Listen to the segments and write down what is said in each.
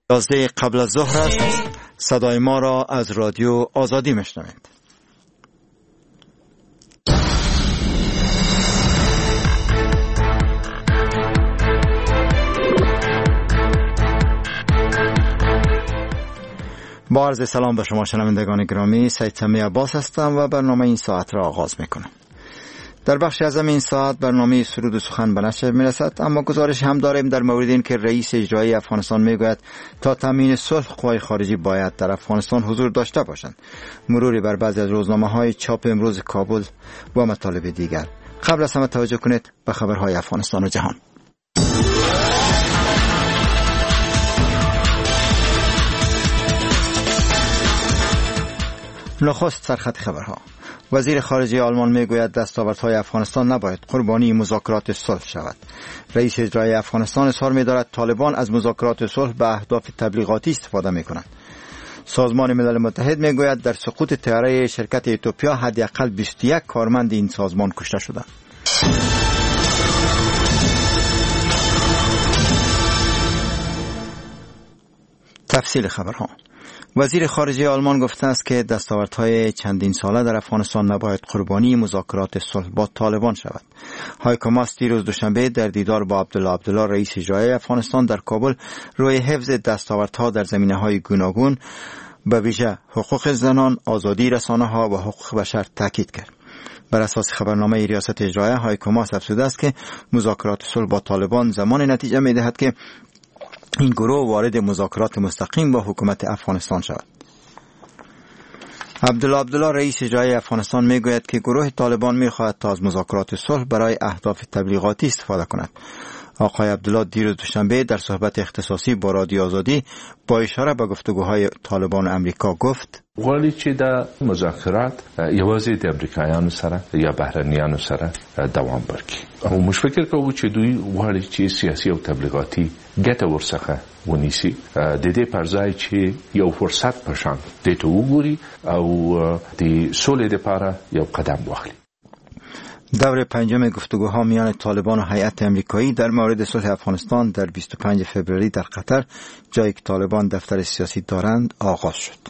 11 قبل از ظهر است. صدای ما را از رادیو آزادی میشنوید. با عرض سلام به شما شنوندگان گرامی، سید سمی عباس هستم و برنامه این ساعت را آغاز میکنم. در بخش اعظم این ساعت برنامه سرود و سخن به نشر میرسد، اما گزارش هم داریم در مورد این که رئیس اجرایی افغانستان میگوید تا تامین صلح قوای خارجی باید در افغانستان حضور داشته باشند. مروری بر بعضی از روزنامه‌های چاپ امروز کابل و مطالب دیگر. قبل از همه توجه کنید به خبرهای افغانستان و جهان. نخست سرخط خبرها. وزیر خارجه آلمان میگوید دستاوردهای افغانستان نباید قربانی مذاکرات صلح شود. رئیس اجرایی افغانستان اظهار می‌دارد طالبان از مذاکرات صلح به اهداف تبلیغاتی استفاده می‌کنند. سازمان ملل متحد میگوید در سقوط طیاره شرکت ایتوپیا حداقل 21 کارمند این سازمان کشته شدند. تفصیل خبرها. وزیر خارجه آلمان گفته است که دستاوردهای چندین ساله در افغانستان نباید قربانی مذاکرات صلح با طالبان شود. هایکو ماس دیروز دوشنبه در دیدار با عبدالله رئیس اجرایی افغانستان در کابل روی حفظ دستاوردها در زمینه‌های گوناگون به ویژه حقوق زنان، آزادی رسانه‌ها و حقوق بشر تاکید کرد. بر اساس خبرنامه ریاست اجرایی، هایکو ماس افزوده است که مذاکرات صلح با طالبان زمان نتیجه می‌دهد که این گروه وارد مذاکرات مستقیم با حکومت افغانستان شود. عبدالله رئیس اجرایی افغانستان میگوید که گروه طالبان میخواهد تا از مذاکرات صلح برای اهداف تبلیغاتی استفاده کند. آقای عبدالله دیروز دوشنبه در صحبت اختصاصی با رادیو آزادی با اشاره به گفتگوهای طالبان و امریکا گفت: غواړي چې د مذاکرات یوازې د امریکایانو سره یا بهرنیانو سره دوام ورکړي او موږ فکر کوو چې دوی غواړي چې سیاسي او تبلیغاتي ګټه ورڅخه ونیسي د دې پر ځای چې یو فرصت په شان دې ته وګوري او د سولې لپاره یو قدم واخلي. دور پنجم گفتگوها میان طالبان و هیئت امریکایی در مورد صلح افغانستان در 25 فوریه در قطر، جایی که طالبان دفتر سیاسی دارند، آغاز شد.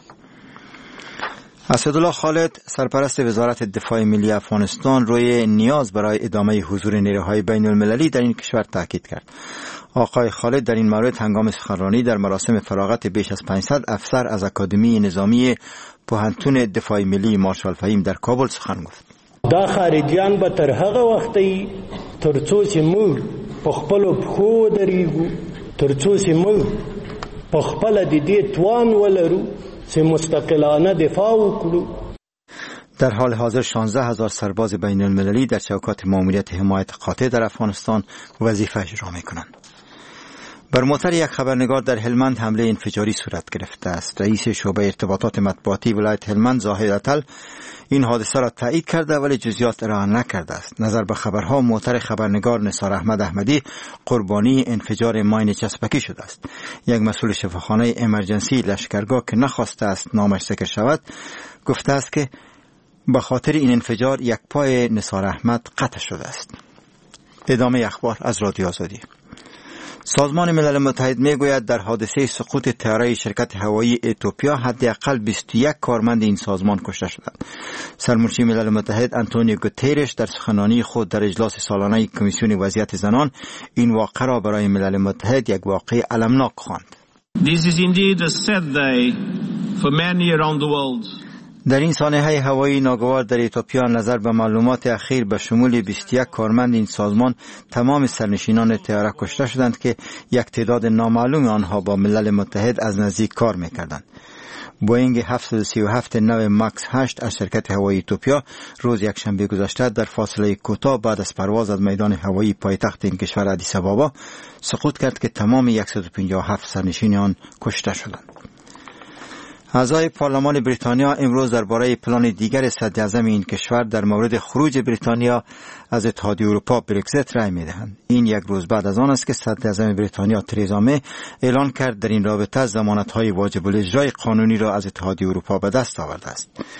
اسدالله خالد، سرپرست وزارت دفاع ملی افغانستان، روی نیاز برای ادامه حضور نیروهای بین المللی در این کشور تاکید کرد. آقای خالد در این مورد هنگام سخنرانی در مراسم فراغت بیش از 500 افسر از اکادمی نظامی پوهنتون دفاع ملی مارشال فهیم در کابل سخن گفت. دا خارجيان به تر هغه وختي ترڅو چې موږ په خپل پخو درېږو، ترڅو چې موږ په خپل د دې توان ولرو چې مستقلانه دفاع وکړو. در حال حاضر 16,000 سرباز بین المللی در چوکات ماموریت حمایت قاطع در افغانستان وظیفه اجرا می‌کنند. بر موتر یک خبرنگار در هلمند حمله انفجاری صورت گرفته است. رئیس شعبه ارتباطات مطبوعاتی ولایت هلمند زاهد عطل این حادثه را تایید کرده ولی جزئیات ارائه نکرده است. نظر به خبرها، موتر خبرنگار نثار احمد احمدی قربانی انفجار ماین چسبکی شده است. یک مسئول شفاخانه امرجنسی لشکرگاه که نخواسته است نامش ذکر شود گفته است که به خاطر این انفجار یک پای نثار احمد قطع شده است. ادامه اخبار از رادیو آزادی. سازمان ملل متحد میگوید در حادثه سقوط طیاره شرکت هوایی ایتوپیا حداقل 21 کارمند این سازمان کشته شدند. سرمنشی ملل متحد آنتونیو گوتریش در سخنرانی خود در اجلاس سالانه کمیسیون وضعیت زنان این واقعه را برای ملل متحد یک واقعه المناک خواند. This is indeed a sad day for many around the world. در این سانحه هوایی ناگوار در ایتوپیا، نظر به معلومات اخیر به شمول 21 کارمند این سازمان تمام سرنشینان طیاره کشته شدند که یک تعداد نامعلوم آنها با ملل متحد از نزدیک کار می‌کردند. بوئینگ 737 نو ماکس 8 از شرکت هوایی ایتوپیا روز یکشنبه گذشته در فاصله کوتاه بعد از پرواز از میدان هوایی پایتخت این کشور آدیس آبابا سقوط کرد که تمام 157 سرنشین آن کشته شدند. اعضای پارلمان بریتانیا امروز درباره پلان دیگر صدراعظم این کشور در مورد خروج بریتانیا از اتحادیه اروپا برگزیت رای می‌دهند. این یک روز بعد از آن است که صدراعظم بریتانیا ترزا می اعلان کرد در این رابطه ضمانت‌های واجب الاجرای قانونی را از اتحادیه اروپا به دست آورده است.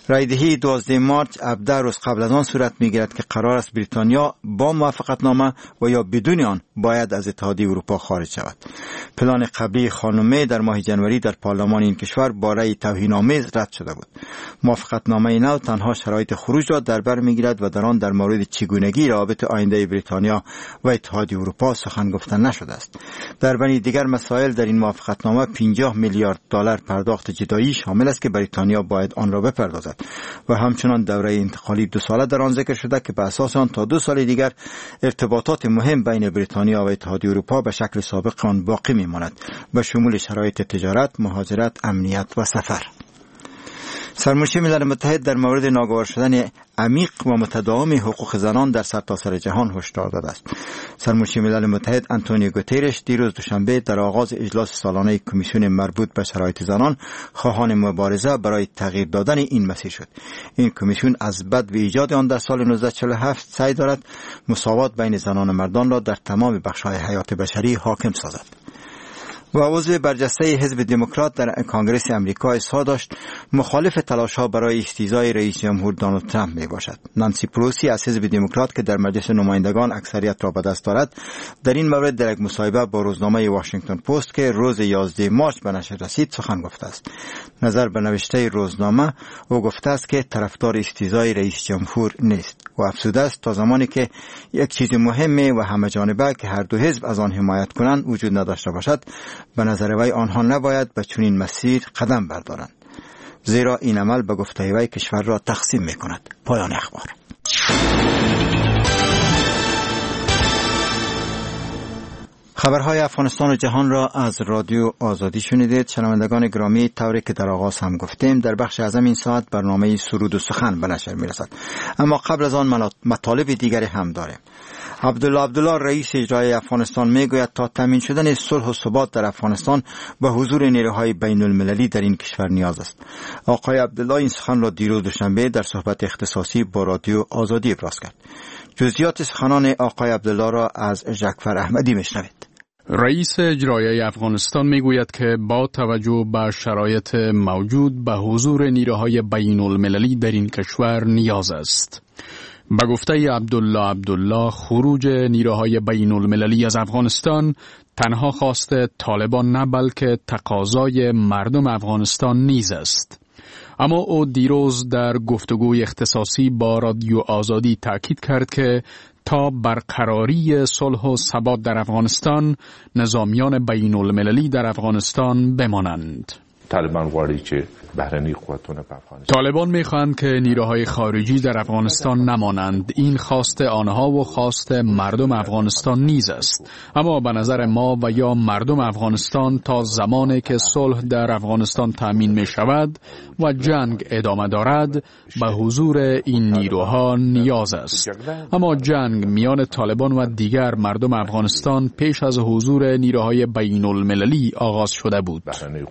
رایدهی 12 مارچ 17 روز قبل از آن صورت می‌گیرد که قرار است بریتانیا با موافقتنامه و یا بدون آن باید از اتحادیه اروپا خارج شود. پلان قبلی خانم می در ماه جنوری در پارلمان این کشور با رأی توهین‌آمیز رد شده بود. موافقتنامه نو تنها شرایط خروج را در بر می‌گیرد و در آن در مورد چگونگی روابط آینده بریتانیا و اتحادیه اروپا سخن گفته نشده است. در بین دیگر مسائل در این موافقتنامه 50 میلیارد دلار پرداخت جدایی شامل است که بریتانیا باید آن را بپردازد و همچنان دوره انتقالی 2 ساله در آن ذکر شده که به اساس آن تا 2 سال دیگر ارتباطات مهم بین بریتانیا و اتحادیه اروپا به شکل سابق آن باقی میماند به شمول شرایط تجارت، مهاجرت، امنیت و سفر. سرمنشی ملل متحد در مورد ناگوار شدن عمیق و متداوم حقوق زنان در سرتاسر جهان هشدار داده است. سرمنشی ملل متحد آنتونیو گوترش دیروز دوشنبه در آغاز اجلاس سالانه کمیسیون مربوط به شرایط زنان خواهان مبارزه برای تغییر دادن این مسیر شد. این کمیسیون از بعد ایجاد آن در سال 1947 سعی دارد مساوات بین زنان و مردان را در تمام بخش‌های حیات بشری حاکم سازد. و عضو برجسته حزب دموکرات در کنگره امریکا اظهار داشت مخالف تلاش‌ها برای استیضاح رئیس جمهور دونالد ترامپ می باشد. نانسی پلوسی از حزب دموکرات که در مجلس نمایندگان اکثریت را به دست دارد در این مورد در یک مصاحبه با روزنامه واشنگتن پست که روز 11 مارچ به نشر رسید سخن گفته است. نظر به نوشته روزنامه او گفته است که طرفدار استیضاح رئیس جمهور نیست و افزوده است تا زمانی که یک چیز مهمه و همه‌جانبه که هر دو حزب از آن حمایت کنند وجود نداشته باشد به نظر وی آنها نباید به چنین مسیر قدم بردارند، زیرا این عمل به گفته وی کشور را تقسیم می‌کند. پایان اخبار. خبرهای افغانستان و جهان را از رادیو آزادی شنیدید. شنوندگان گرامی، طوری که در آغاز هم گفتیم در بخش اعظم این ساعت برنامه سرود و سخن به نشر می‌رسد، اما قبل از آن مطالب دیگری هم داریم. عبدالله رئیس اجرایی افغانستان میگوید تا تامین شدن صلح و ثبات در افغانستان به حضور نیروهای بین المللی در این کشور نیاز است. آقای عبدالله این سخن را دیروز دوشنبه در صحبت اختصاصی با رادیو آزادی ابراز کرد. جزئیات سخنان آقای عبدالله را از جعفر احمدی میشنوید. رئیس اجرایی افغانستان میگوید که با توجه به شرایط موجود به حضور نیروهای بین المللی در این کشور نیاز است. به گفته عبدالله خروج نیروهای بین المللی از افغانستان تنها خواست طالبان نه بلکه تقاضای مردم افغانستان نیز است. اما او دیروز در گفتگوی اختصاصی با رادیو آزادی تاکید کرد که تا برقراری صلح و ثبات در افغانستان نظامیان بین المللی در افغانستان بمانند. طالبان غواړي چې بهرني قوتونه په افغانستان طالبان میخواهند که نیروهای خارجی در افغانستان نمانند. این خواست آنها و خواست مردم افغانستان نیز است. اما به نظر ما و یا مردم افغانستان تا زمانی که صلح در افغانستان تامین می شود و جنگ ادامه دارد به حضور این نیروها نیاز است. اما جنگ میان طالبان و دیگر مردم افغانستان پیش از حضور نیروهای بین المللی آغاز شده بود.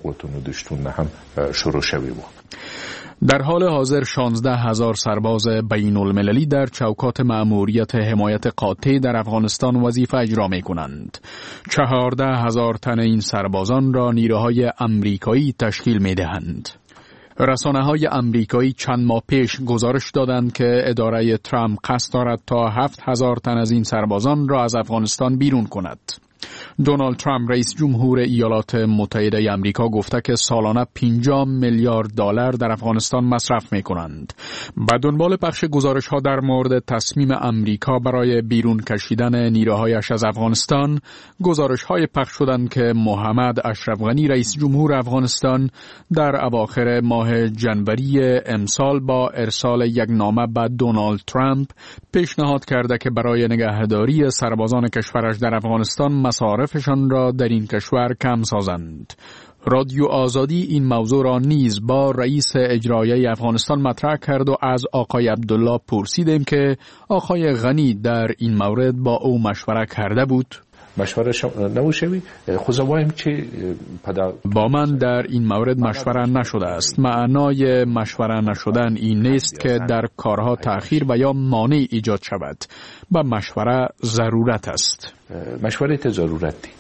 در حال حاضر 16,000 سرباز بین المللی در چوکات مأموریت حمایت قاطع در افغانستان وظیفه اجرا می کنند. 14,000 تن این سربازان را نیروهای امریکایی تشکیل می دهند. رسانه‌های امریکایی چند ماه پیش گزارش دادند که اداره ترامپ قصد دارد تا 7,000 تن از این سربازان را از افغانستان بیرون کند. دونالد ترامپ رئیس جمهور ایالات متحده آمریکا گفته که سالانه 50 میلیارد دلار در افغانستان مصرف می کنند. به دنبال پخش گزارش‌ها در مورد تصمیم آمریکا برای بیرون کشیدن نیروهایش از افغانستان، گزارش‌های پخش شدند که محمد اشرف غنی رئیس جمهور افغانستان در اواخر ماه جنوری امسال با ارسال یک نامه به دونالد ترامپ پیشنهاد کرده که برای نگهداری سربازان کشورش در افغانستان مصارفشان را در این کشور کم سازند. رادیو آزادی این موضوع را نیز با رئیس اجرایی افغانستان مطرح کرد و از آقای عبدالله پرسیدیم که آقای غنی در این مورد با او مشوره کرده بود. مشوره نموشوی خوزوایم که با من در این مورد مشوره نشده است. معنای مشوره نشدن این نیست که در کارها تأخیر و یا مانع ایجاد شود. با مشوره ضرورت است. مشوره ضرورتی.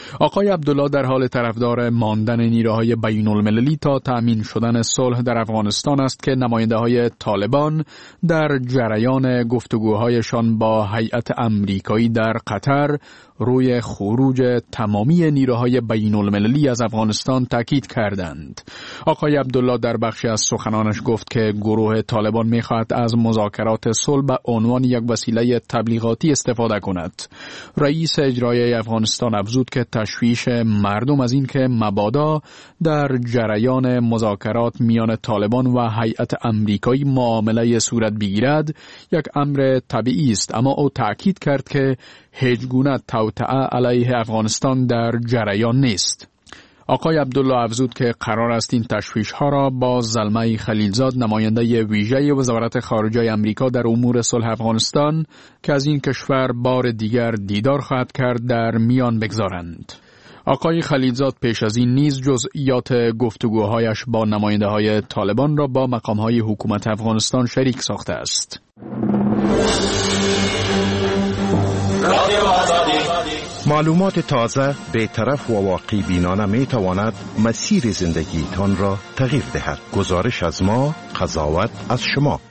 آقای عبدالله در حال طرفدار ماندن نیروهای بین المللی تا تأمین شدن صلح در افغانستان است که نماینده‌های طالبان در جریان گفتگوهایشان با هیئت امریکایی در قطر روی خروج تمامی نیروهای بین المللی از افغانستان تاکید کردند. آقای عبدالله در بخشی از سخنانش گفت که گروه طالبان می‌خواهد از مذاکرات صلح به عنوان یک وسیله تبلیغاتی استفاده کند. رئیس اجرایی افغانستان افزود که تشویش مردم از این که مبادا در جریان مذاکرات میان طالبان و هیئت امریکایی معامله صورت بگیرد یک امر طبیعی است، اما او تأکید کرد که هیچ گونه توطئه علیه افغانستان در جریان نیست. آقای عبدالله افزود که قرار است این تشویش‌ها را با زلمه خلیلزاد نماینده ویژه وزارت خارجه آمریکا در امور صلح افغانستان که از این کشور بار دیگر دیدار خواهد کرد در میان بگذارند. آقای خلیلزاد پیش از این نیز جزئیات گفتگوهایش با نماینده‌های طالبان را با مقام‌های حکومت افغانستان شریک ساخته است. معلومات تازه، بی‌طرف و واقعی بینانه می تواند مسیر زندگیتان را تغییر دهد. گزارش از ما، قضاوت از شما.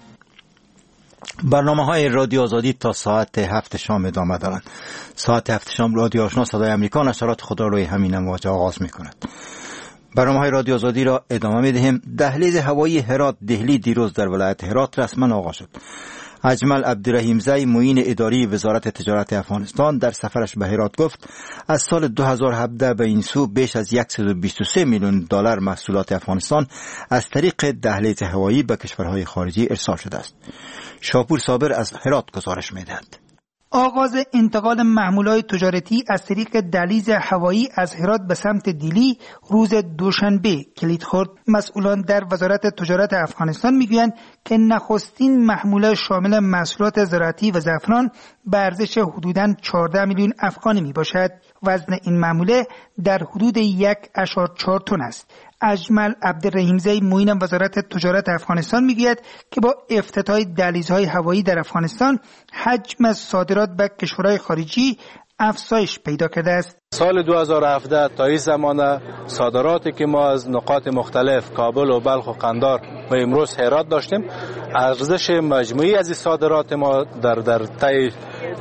برنامه‌های رادیو آزادی تا ساعت 7 شام ادامه دارند. ساعت 7 شام رادیو آشنا صدای آمریکا نشرات خود را روی همین امواج آغاز می‌کند. برنامه‌های رادیو آزادی را ادامه می‌دهیم. دهلیز هوایی هرات دهلی دیروز در ولایت هرات رسما آغاز شد. اجمل عبدالرحیمزی معین اداری وزارت تجارت افغانستان در سفرش به هرات گفت از سال 2017 به این سو بیش از 123 میلیون دلار محصولات افغانستان از طریق دهلیز هوایی به کشورهای خارجی ارسال شده است. شاپور صابر از هرات گزارش می‌دهد. آغاز انتقال محمولات تجارتی از طریق دهلیز هوایی از هرات به سمت دیلی روز دوشنبه کلید خورد. مسئولان در وزارت تجارت افغانستان میگویند که نخستین محموله شامل محصولات زراعتی و زعفران به ارزش حدوداً 14 میلیون افغانی می باشد. وزن این محموله در حدود 1.4 تن است. اجمل عبدالرحیمزی معین وزارت تجارت افغانستان میگوید که با افتتاح دهلیزهای هوایی در افغانستان حجم صادرات به کشورهای خارجی افزایش پیدا کرده است. سال 2017 تا این زمانه صادراتی که ما از نقاط مختلف کابل و بلخ و قندار و امروز هرات داشتیم، ارزش مجموعی از این صادرات ما در طی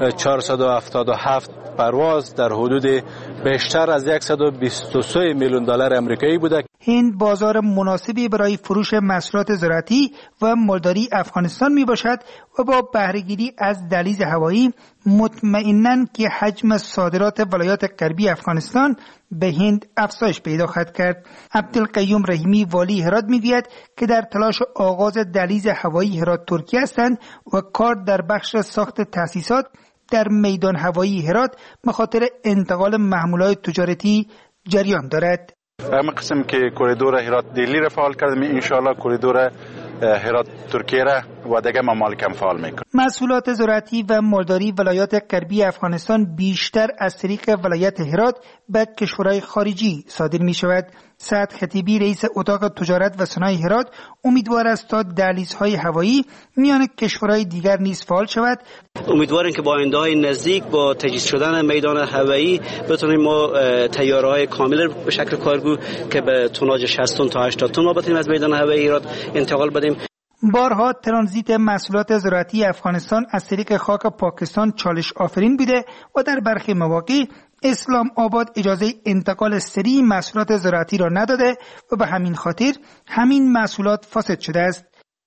477 پرواز در حدود بیشتر از 123 میلیون دلار آمریکایی بوده. هند بازار مناسبی برای فروش محصولات زراعتی و مالداری افغانستان می باشد و با بهره‌گیری از دهلیز هوایی مطمئناً که حجم صادرات ولایات غربی افغانستان به هند افزایش پیدا خواهد کرد. عبدالقیوم رحیمی والی هرات میگوید که در تلاش آغاز دهلیز هوایی هرات ترکیه هستند و کار در بخش ساخت تأسیسات در میدان هوایی هرات به خاطر انتقال محمولات تجارتی جریان دارد. اما قسم که کوریدور هرات دهلی را فعال کردیم، انشاءالله کوریدور هرات ترکیه را و دیگه ممالک هم فعال میکنه. محصولات زراعتی و مالداری ولایات غربی افغانستان بیشتر از طریق ولایت هرات به کشورهای خارجی صادر می شود. سعد خطیبی رئیس اتاق تجارت و صنایع هرات امیدوار است تا دهلیزهای هوایی میان کشورهای دیگر نیز فعال شود. امیدواریم که با آینده‌های نزدیک با تجهیز شدن میدان هوایی بتونیم ما طیاره‌های کامل به شکل کارگو که به توناژ 60 تن تا 80 تن ما بتونیم از میدان هوایی هرات انتقال بدیم. بارها ترانزیت محصولات زراعتی افغانستان از طریق خاک پاکستان چالش آفرین بوده و در برخی مواقع اسلام آباد اجازه انتقال سریع محصولات زراعتی را نداده و به همین خاطر همین محصولات فاسد شده است.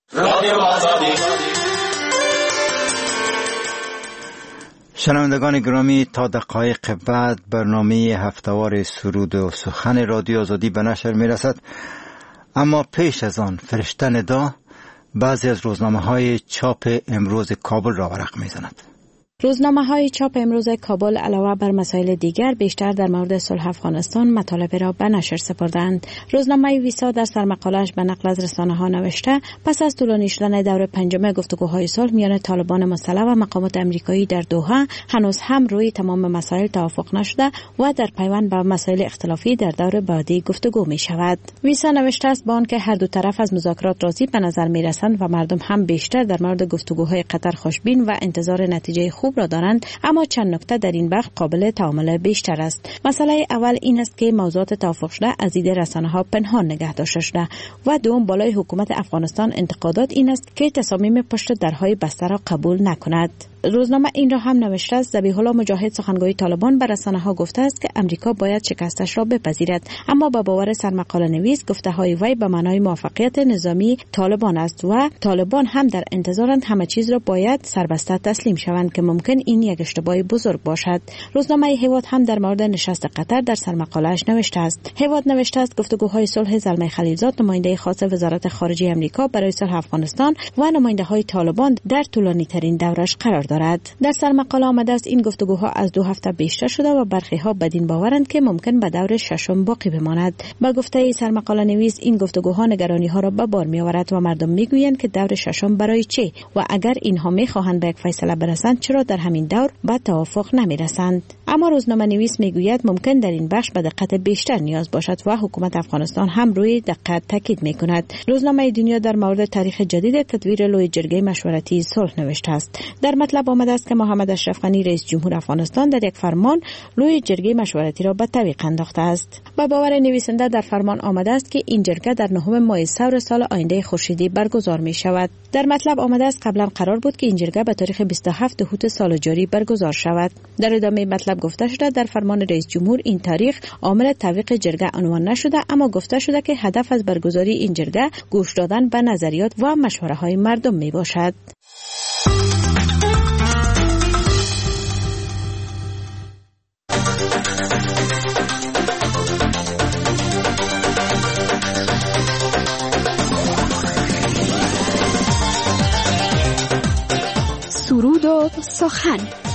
شنوندگان گرامی، تا دقایق بعد برنامه هفتهوار سرود و سخن رادیو آزادی به نشر می رسد. اما پیش از آن فرشته ندا بعضی از روزنامه‌های چاپ امروز کابل را ورق می‌زند. روزنامه‌های چاپ امروز کابل علاوه بر مسائل دیگر بیشتر در مورد صلح افغانستان مطالب را به نشر سپردند. روزنامه ویسا در سرمقاله‌اش به نقل از رسانه‌ها نوشته پس از طولانی شدن دور پنجم گفتگوهای صلح میان طالبان مسلح و مقامات آمریکایی در دوحه هنوز هم روی تمام مسائل توافق نشده و در پیوند به مسائل اختلافی در دور بعدی گفتگو می‌شود. ویسا نوشته است با آنکه هر دو طرف از مذاکرات راضی به نظر می‌رسند و مردم هم بیشتر در مورد گفتگوهای قطر خوشبین و انتظار نتیجه خوب خوب را دارند، اما چند نکته در این بخش قابل تأمل بیشتر است. مسئله اول این است که موضوعات توافق شده از دید رسانه‌ها پنهان نگه داشته شده و دوم بالای حکومت افغانستان انتقادات این است که تصامیم پشت درهای بسته را قبول نکند. روزنامه این را هم نوشته است ذبیح الله مجاهد سخنگوی طالبان به رسانه‌ها گفته است که امریکا باید شکستش را بپذیرد، اما با باور سرمقاله نویس گفته‌های وی به معنای موفقیت نظامی طالبان است و طالبان هم در انتظارند همه چیز را باید سربسته تسلیم شوند که ممکن این یک اشتباه بزرگ باشد. روزنامه هیواد هم در مورد نشست قطر در سرمقاله‌اش نوشته است. هیواد نوشته است گفتگوهای صلح زلمه خلیلزاد نماینده خاص وزارت خارجه آمریکا برای صلح افغانستان و نماینده‌های طالبان در طولانی‌ترین دورش قرار دارد. در سرمقاله آمده است این گفتگوها از 2 هفته بیشتر شده و برخی‌ها بدین باورند که ممکن به دور ششم باقی بماند. با گفته سرمقاله نویس این گفتگوها نگرانی‌ها را به بار می‌آورد و مردم می‌گویند که دور ششم برای چه و اگر اینها می‌خواهند به یک فیصله برسند چرا در همین دور به توافق نمی‌رسند. اما روزنامه نویس می‌گوید ممکن در این بخش به دقت بیشتر نیاز باشد و حکومت افغانستان هم روی دقت تاکید می‌کند. روزنامه دنیا در مورد تاریخ جدید تدویر لوی جرگه مشورتی صلح نوشته است. در مطلب آمده است که محمد اشرف غنی رئیس جمهور افغانستان در یک فرمان لوی جرگه مشورتی را به تعویق انداخته است. با باور نویسنده در فرمان آمده است که این جرگه در 9 ماه ثور سال آینده خورشیدی برگزار می شود. در مطلب آمده است قبلا قرار بود که این جرگه به تاریخ 27 اوت سال جاری برگزار شود. در ادامه مطلب گفته شده در فرمان رئیس جمهور این تاریخ عامل تعویق جرگه عنوان نشده، اما گفته شده که هدف از برگزاری این جرگه گوش دادن به نظریات و مشوره‌های مردم می باشد. سرود و سخن.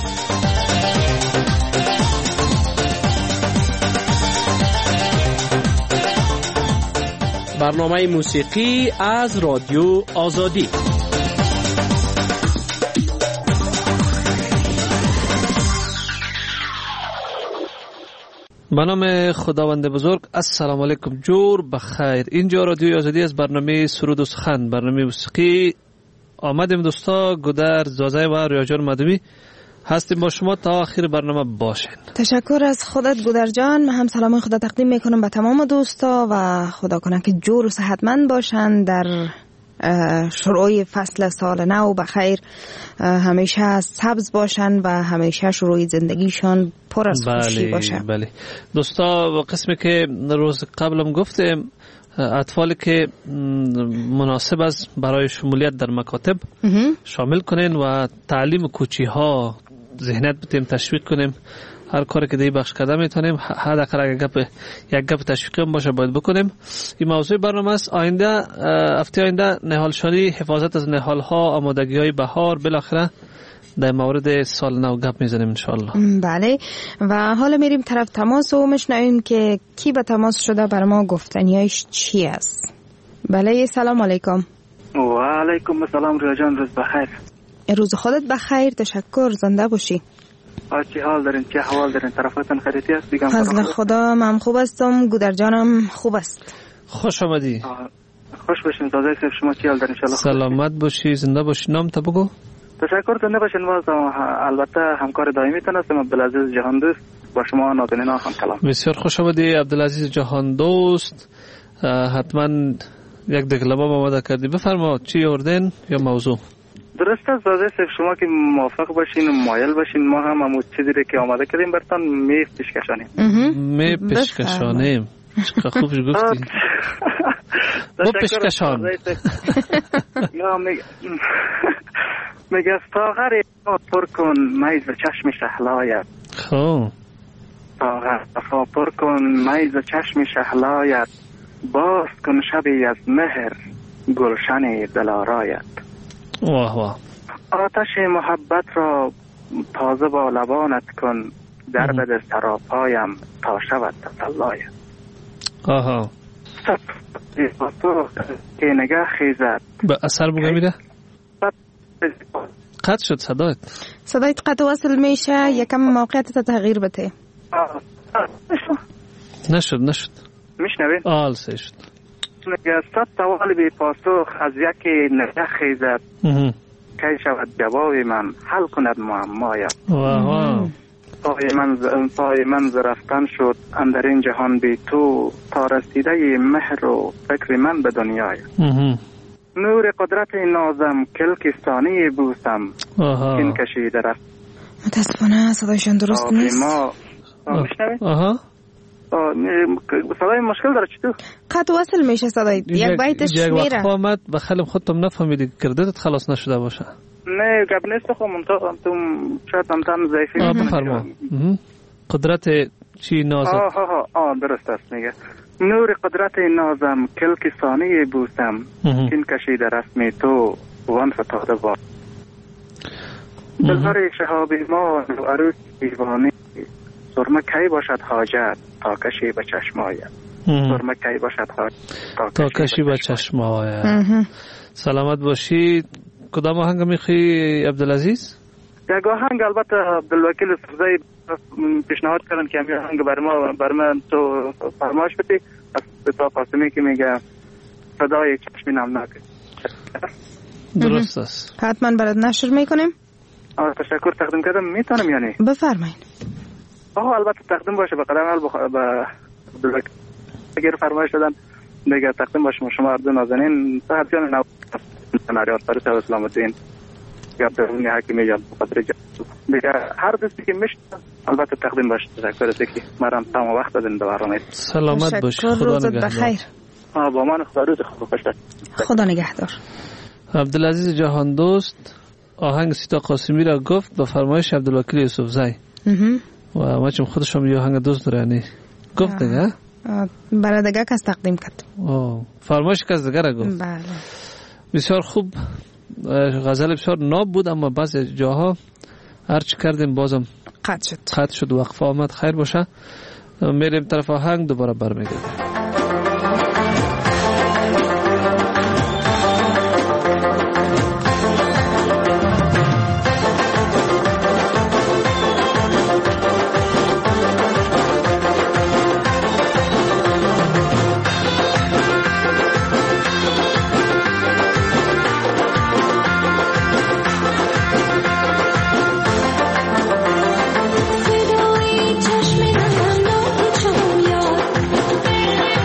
برنامه موسیقی از رادیو آزادی. به نام خداوند بزرگ. السلام علیکم، جور بخیر. اینجا رادیو آزادی از برنامه سرود و سخن، برنامه موسیقی آمدیم دوستا. گودر زازه و ریاجان مدومی هستیم با شما تا آخر برنامه باشین. تشکر از خودت گودر جان. من هم سلام خدا تقدیم میکنم به تمام دوستا و خدا کنه که جور و صحتمند باشن در شروع فصل سال نو. بخیر همیشه سبز باشن و همیشه شروع زندگیشان پر از خوشی باشه. بله دوستا، قسمی که روز قبلم گفتیم اطفالی که مناسب است برای شمولیت در مکاتب شامل کنین و تعلیم کوچی ها ذهنیت بدیم، تشویق کنیم. هر کاری که در بخش کرده میتونیم، حداقل یک گپ تشویقی هم باشه باید بکنیم. این موضوع برنامه است. هفته آینده نهالشانی، حفاظت از نهال ها، آمادگی های بهار، بالاخره در مورد سال نو گپ میزنیم انشالله. بله، و حالا میریم طرف تماس و میشنویم که کی به تماس شده بر ما گفتنیایش چی است. بله، سلام علیکم. و علیکم السلام ریا جان، روز بخیر. روز خودت بخیر، تشکر، زنده باشی. چه حال دارین؟ چه حال دارین؟ طرفتون خیریتی است؟ دیگه فضل خدا، من خوب هستم، گودر جانم خوب است. خوش آمدی. خوش باشین زاده صاحب، شما چه حال دارین؟ انشالله سلامت باشی، زنده باشی. نام تا بگو. تشکر زنده باشین. باز البته همکار دائمی تون هستم، عبدالعزیز جهان دوست. با شما نازنین هم کلام. بسیار خوش آمدی عبدالعزیز جهان دوست. حتما یک دکلمه آماده کردی، بفرما چی آوردین یا موضوع؟ درست است زاده صاحب، شما که موافق باشین و مایل باشین ما هم همون چیزی که آماده کردیم براتون میف پیشکشانیم. میف پیشکشانیم. چقدر خوب گفتی. با پیشکشان. میگه ساغر پر کن میز چشم شهلایت. خب ساغر پر کن میز چشم شهلایت، باز کن شبی از مهر گلشن دلارایت. واه واه. آتش محبت را تازه با لبانت کن، در بده سراپایم تا شود تسلایت. آها. که نگه خیزد. به اثر بگه میده؟ قطع شد صدایت قطع وصل میشه، یکم موقعیت تغییر بده. نشد میشنوید؟ آلسه شد. نگه صد سوال بی پاسخ از یکی نگه خیزد، کی شود جواب من حل کند معمایم. پای من ز رفتن شد اندر این جهان بی تو، تا رسیده مهر و فکر من به دنیای. نور قدرت نازم کلکستانی بوسم، این کشیده رفت. متاسفانه صدایشان درست نیست. میشنوید؟ صدای مشکل داره چطور؟ قطع وصل میشه صدای یک بیتش میره. یک وقت آمد و خیلی خودتم نفهمیدی کردت خلاص نشده باشه. نه گپ نیست خب منتم شاید هم ضعیفی. بفرما. قدرت چی نازم؟ درست است میگه. نور قدرت نازم کلکستانی بوسم، این کشیده رسمی تو وان فتاده با. دلبر شهابی ما عروس دیوانی، سرمه کی باشد حاجت تا کشی به چشمایم. سرمه کی باشد حاجت تا کشی به چشمایم. سلامت باشید. کدام آهنگ میخوای عبدالعزیز؟ یک آهنگ البته عبدالوکیل یوسفزی پیشنهاد کردن که همین آهنگ بر من تو فرمایش بدی از تا قاسمی که میگه صدای چشمی نمناک. درست است. حتما برات نشر میکنیم. تشکر. تقدیم کردم میتونم یعنی؟ بفرمایید. البته تقدیم باشه به قدم به عبدالوکیل اگر فرمایش دادن دیگه تقدیم باشه شما عرض نازنین صاحب جان نو سناریات فارس اسلام الدین یا درونی حکیمی یا قدر دیگه هر دستی که میشه البته تقدیم باشه. تشکر از اینکه مرام تمام وقت دادین به برنامه. سلامت باش. خدا نگهدار. با من خدا روز خوب باشه. خدا نگهدار. عبدالعزیز جهان دوست آهنگ سیتا قاسمی را گفت به فرمایش عبدالوکیل یوسفزی و ما چون خودشم یه آهنگ دوست داره یعنی گفت دیگه برای دیگه کس تقدیم کرد. فرمایش کس دیگه را گفت. بله. بسیار خوب. غزل بسیار ناب بود اما بعضی جاها هرچی کردیم بازم قطع شد. وقفه آمد. خیر باشه. میریم طرف آهنگ دوباره برمیگردیم. صدای چشم نمناک چون یاد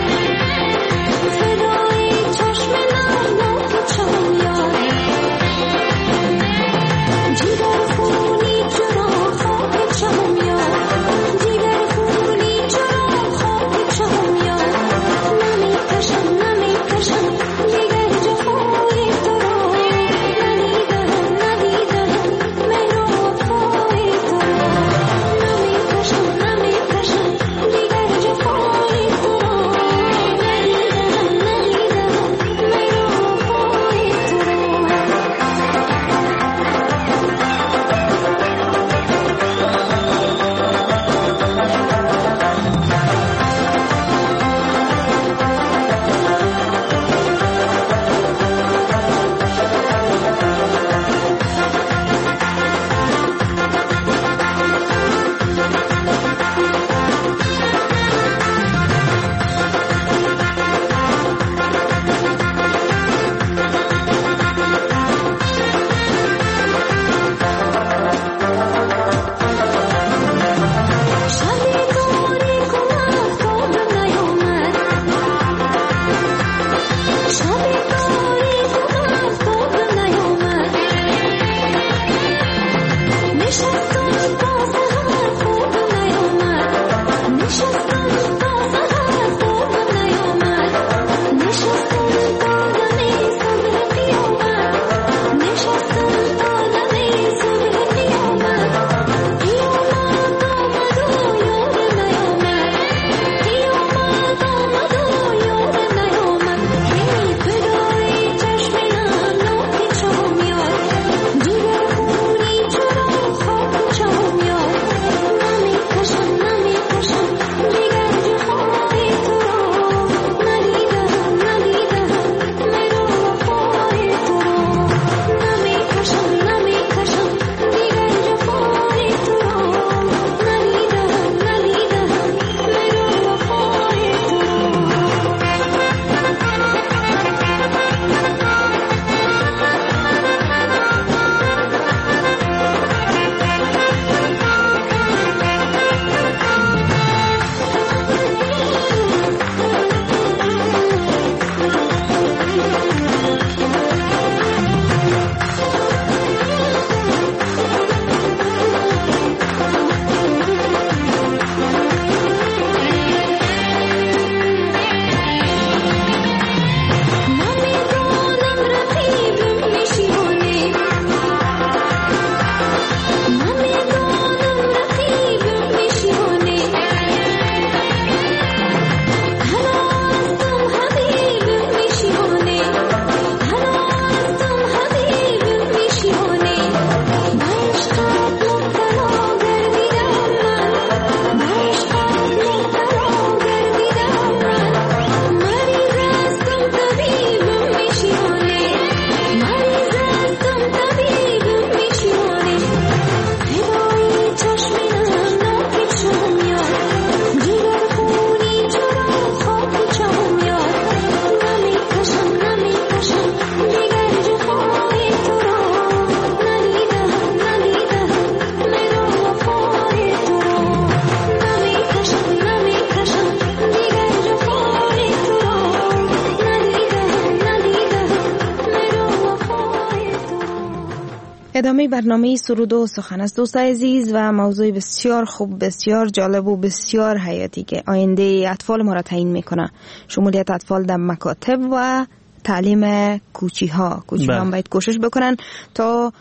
ادامه برنامه سرود و سخن است دوستان عزیز و موضوع بسیار خوب، بسیار جالب و بسیار حیاتی که آینده اطفال ما را تعیین میکنه. شمولیت اطفال در مکاتب و تعلیم کوچی‌ها هم باید کوشش بکنن تا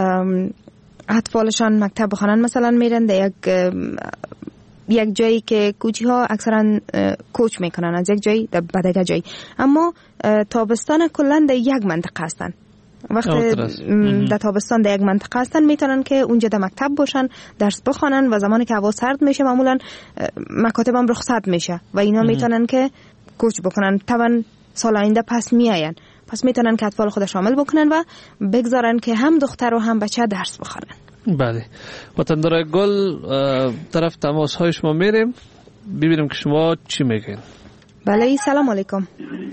اطفالشان مکتب بخوانن. مثلا میرن در یک جایی که کوچی‌ها اکثرا کوچ میکنن از یک جایی در بدگه جایی، اما تابستان کلا در یک منطقه هستن. وقتی در تابستان در یک منطقه هستن میتونن که اونجا در مکتب باشن، درس بخوانن و زمانی که هوا سرد میشه معمولا مکاتب هم رخصت میشه و اینا میتونن که کوچ بکنن. طبعا سال آینده پس میاین، پس میتونن که اطفال خود شامل بکنن و بگذارن که هم دختر و هم بچه درس بخونن. بله، وطندار گل طرف تماس های شما میریم ببینیم که شما چی میگین. بله، سلام علیکم.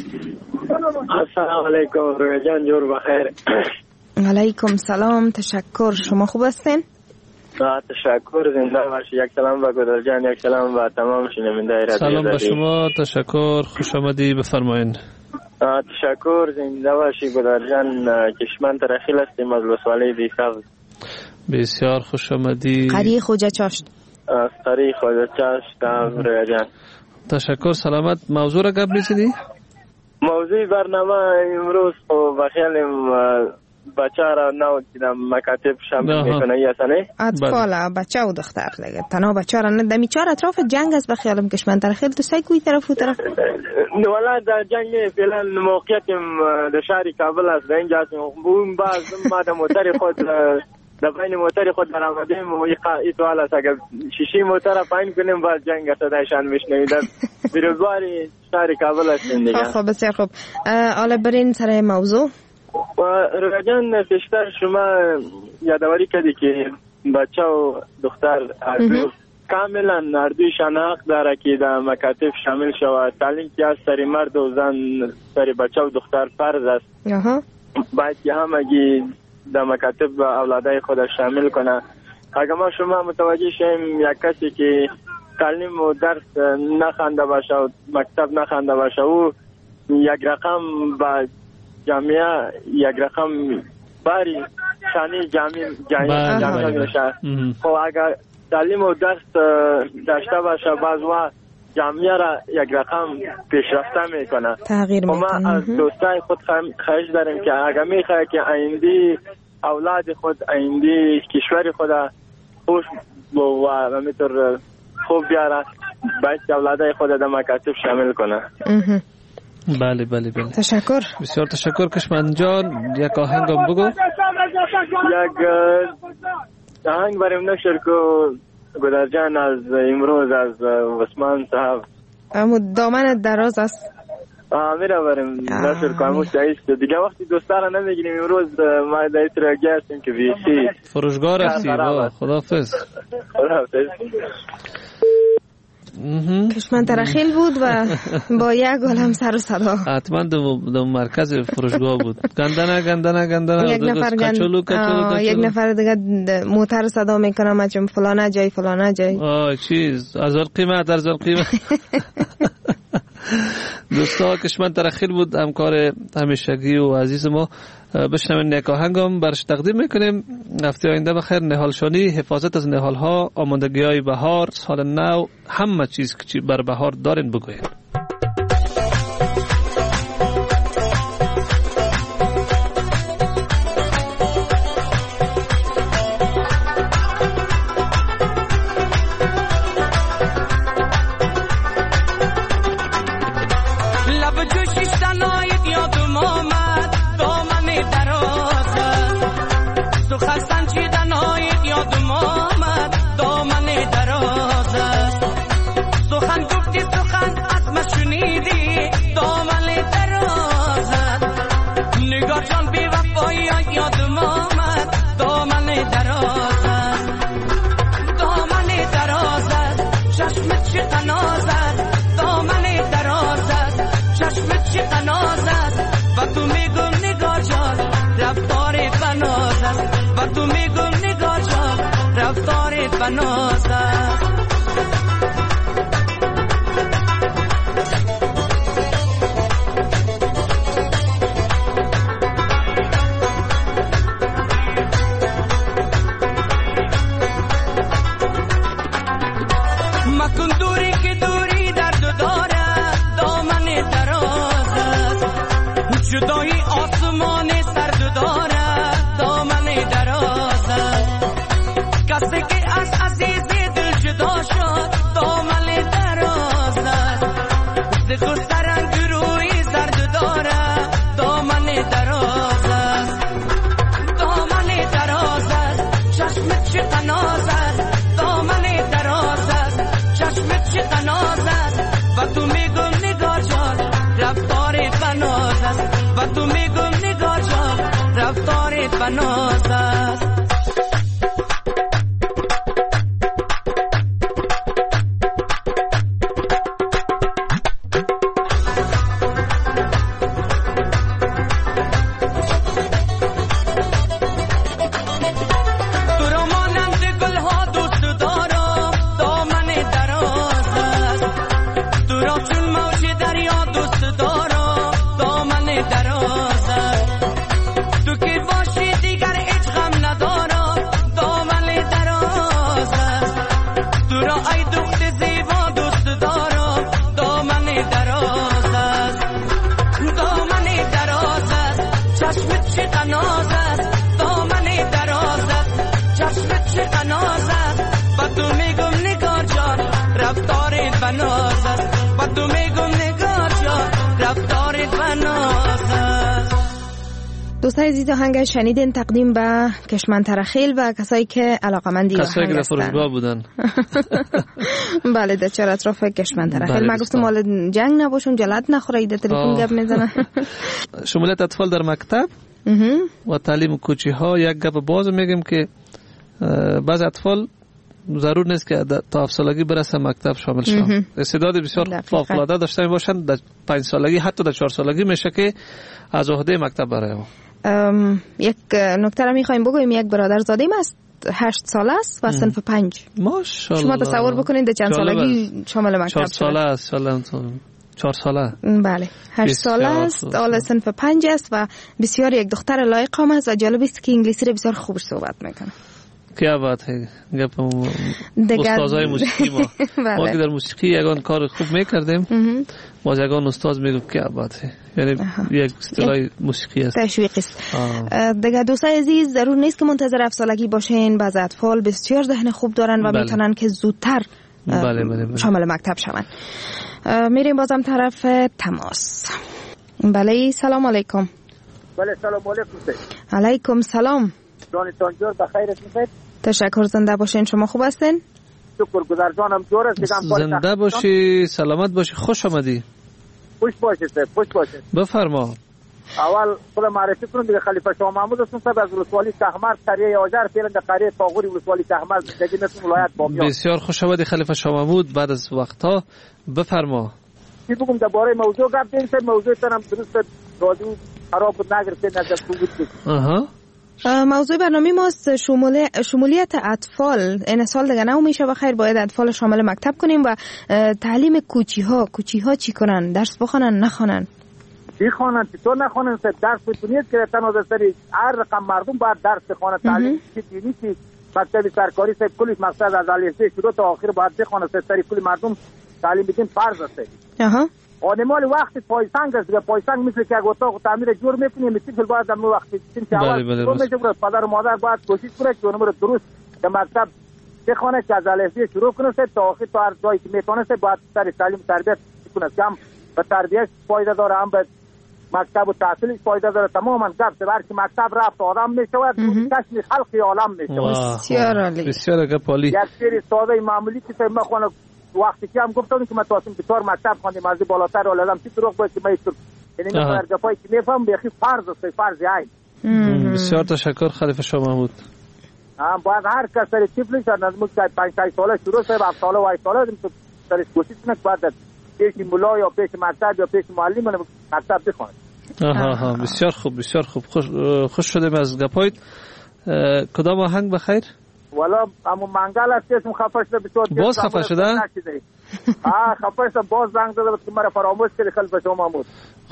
السلام علیکم روی جان، جور بخیر. علیکم سلام، تشکر. شما خوب هستین؟ تشکر، زنده باشی. یک سلام با گدر جان، یک سلام با تمام شنوندگان رادیو. سلام با شما، تشکر، خوش آمدی، بفرمایید. تشکر، زنده باشی گدر جان. کشمن ترخیل هستیم از لسوالی دیساز. بسیار خوش آمدی. قری خوجه چاشت. قری خوجه چاشت روی جان. تشکر، سلامت. موضوع را قبل میزدی؟ موضوع برنامه امروز با خیالیم بچه را نو دیدم مکاتب شامل میکنه یا سنه اطفال بچه و دختر دیگه تنها بچه را ندمی. چهار اطراف جنگ است بخیالم کشمن خیلی تو سای کوی طرف و طرف ولی در جنگ فعلا موقعیتیم در شهر کابل است. در اینجا اون باز ما در موتر خود در بین موتر خود برآمدیم و این سوال است اگر شیشه موتر را پایین کنیم باز جنگ صدایشان میشنویم. در بیروزواری شهر کابل هستیم دیگه. خب بسیار خوب. حالا برین سر موضوع. رجان پیشتر شما یادآوری کردی که بچه و دختر اردو کاملا اردویشان حق داره که در مکاتب شامل شود. تعلیم که از سری مرد و زن سری بچه و دختر فرض است. باید که همگی در مکاتب اولادای خود شامل کنه. اگر ما شما متوجه شیم یک کسی که تعلیم و درس نخوانده باشه و مکتب نخوانده باشه او یک رقم با جامعه یک رقم باری شانی جامعه میشه. خب اگر تعلیم و درس داشته باشه باز و جامعه را یک رقم پیشرفته میکنه. تغییر میکنه. ما از دوستای خود خواهش داریم که اگر میخواه که آینده اولاد خود آینده کشور خود خوش و همینطور خوب بیاره باید اولادای خود در مکاتب شامل کنه. بله بله بله. تشکر. بسیار تشکر کشمن جان. یک آهنگم بگو. یک آهنگ بریم نشر کو گدر جان از امروز از عثمان صاحب. اما دامن دراز است. میره بریم نشر کو همون شایست دیگه. وقتی دوستا را نمیگیریم امروز ما در اتراگی هستیم که بیشی فروشگاه رفتیم. خداحافظ. خداحافظ. کشمن ترخیل بود و با یک عالم سر و صدا. حتما در مرکز فروشگاه بود. گندنه یک نفر یک نفر دیگه موتر صدا میکنه مچم فلانه جای چیز ارزال قیمت دوستا کشمن ترخیل بود، همکار همیشگی و عزیز ما. بشنوین یک آهنگم برش تقدیم میکنیم. هفته آینده بخیر. نهال شانی، حفاظت از نهال ها، آمادگی های بهار، سال نو، همه چیز که بر بهار دارین بگوین. سقو سرنگ روی زرد داره دامن دراز است دامن دراز است چشمت چه قناز است دامن دراز است چشمت چه قناز است و تو میگم نگاه جان رفتارت بناز است و تو میگم نگاه جان رفتارت بناز است دوستای عزیز آهنگ شنیدین تقدیم به کشمن ترخیل و کسایی که علاقمندی به کسایی که در فروشگاه بودن. بله در چهار اطراف کشمن ترخیل. ما گفتم مال جنگ نباشون جلد نخوره ایده تلفن گپ میزنه. شمولیت اطفال در مکتب و تعلیم کوچی ها یک گپ باز میگیم که بعض اطفال ضرور نیست که تا 7 سالگی برسه مکتب شامل شن. استعداد بسیار فوق‌العاده داشته باشند در 5 سالگی حتی در 4 سالگی میشه که از عهده مکتب برای یک نکته را میخوایم بگویم. یک برادرزادیم است 8 ساله است و صنف 5. ماشاءالله. شما تصور بکنید در چند سالگی شامل مکتب 4 ساله است. 4 ساله. بله 8 ساله است. اول صنف 5 است و بسیار یک دختر لایق هم است و جالب است که انگلیسی را بسیار خوب صحبت میکنه. کیا بات ہے گپ استادای موسیقی ما که در موسیقی یگان کار خوب میکردیم باز یگان استاد میگفت کیا بات ہے یعنی یک اصطلاح موسیقی است تشویق است. دیگه دوستای عزیز ضرور نیست که منتظر 7 سالگی باشین. بعض اطفال بسیار ذهن خوب دارن و میتونن که زودتر شامل مکتب شون. میریم بازم طرف تماس. بله سلام علیکم. بله سلام علیکم. علیکم سلام. جانتان جور بخیرت می‌باشید. تشکر. زنده باشین. شما خوب هستین؟ شکر گزار جانم جور است. زنده باشی سلامت باشی خوش آمدی. خوش باشید خوش باشید. بفرما. اول خود معرفی کنم دیگه خلیفه شاه محمود هستم صاحب از ولسوالی کهمر قریه آجر فعلا در قریه پاغوری ولسوالی کهمر زندگی می‌کنم ولایت بامیان. بسیار خوش آمدی خلیفه شاه محمود بعد از وقت‌ها. بفرما. چی بگم درباره موضوع گپ بزنیم. موضوع تنم درست رادیو خراب بود نگرفته نظر بود. موضوع برنامه ماست شمولیت اطفال. این سال دیگه نو میشه بخیر باید اطفال شامل مکتب کنیم و تعلیم کوچی ها چی کنن؟ درس بخونن نخونن؟ بخونن چطور نخونن؟ درس بتونید که تنها سری هر رقم مردم باید درس بخونن. تعلیم چی دینی چی مکتب سرکاری صاحب کلی مقصد از الف شروع تا آخر باید بخونن. سری کلی مردم تعلیم بدین فرض است. آنمال وقت پایسنگ است. پایسنگ مثل که یک اتاق تعمیر جور میکنیم مثل باید در وقت چین که اول میشه پدر و مادر باید کوشش کنه که اونم رو درست در مکتب بخونه که از الفبای شروع کنه تا آخر تا هر جایی که میتونه باید سر تعلیم تربیت کنه که هم به تربیتش فایده داره هم به مکتب و تحصیلش فایده داره. تماما گپ سر که مکتب رفت آدم میشود کشف خلق عالم میشود. بسیار عالی. بسیار عالی. یک سری ساده معمولی که ما خونه وقتی که هم گفتم که ما تاسیم بسیار مکتب خواندیم از بالاتر اولادم چی دروغ باید که ما ایستور یعنی من در گپایی که میفهم بیخی فرض است فرض عین. بسیار تشکر خلیفه شاه محمود. باید هر کس سر طفلش نظم که 5 ساله شروع شه 7 ساله و 8 ساله سرش کوشش کنه بعد پیش مولا یا پیش مکتب یا پیش معلم مکتب بخونه. بسیار خوب بسیار خوب. خوش شدم از گپایت. کدام آهنگ بخیر؟ والا همون منگل است که اسم خفه شده بسیار باز خفه شده؟ خفه شده باز زنگ زده بود که مرا فراموش کردی خلیفه شاه محمود.